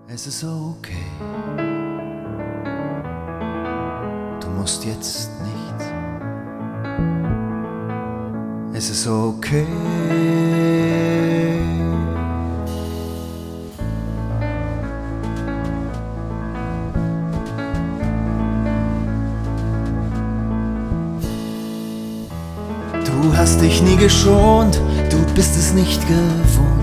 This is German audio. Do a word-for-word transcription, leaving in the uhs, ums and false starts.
Es ist okay, du musst jetzt nichts. Es ist okay. Du hast dich nie geschont, du bist es nicht gewohnt.